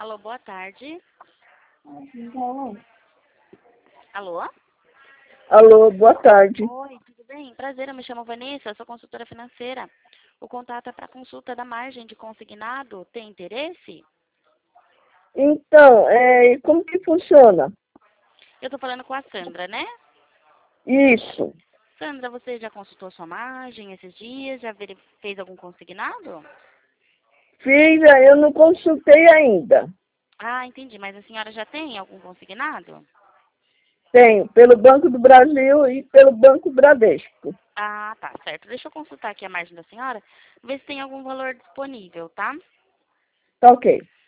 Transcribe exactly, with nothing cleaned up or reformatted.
Alô, boa tarde. Então, Alô? alô, boa tarde. Oi, tudo bem? Prazer, eu me chamo Vanessa, sou consultora financeira. O contato é para consulta da margem de consignado. Tem interesse? Então, é, e como que funciona? Eu estou falando com a Sandra, né? Isso. Sandra, você já consultou sua margem esses dias? Já veri- fez algum consignado? Filha, eu não consultei ainda. Ah, entendi. Mas a senhora já tem algum consignado? Tenho, pelo Banco do Brasil e pelo Banco Bradesco. Ah, tá, certo. Deixa eu consultar aqui a margem da senhora, ver se tem algum valor disponível, tá? Tá ok.